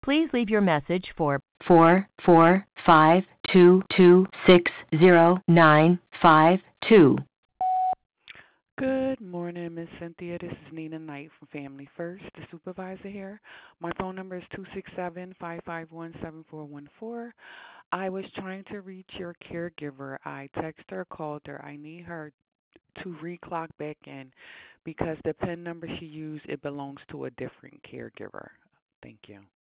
Please leave your message for 44522260952. Good morning, Miss Cynthia. This is Nina Knight from Family First, the supervisor here. My phone number is 267-551-7414. I was trying to reach your caregiver. I texted her, called her. I need her to reclock back in because the PIN number she used, it belongs to a different caregiver. Thank you.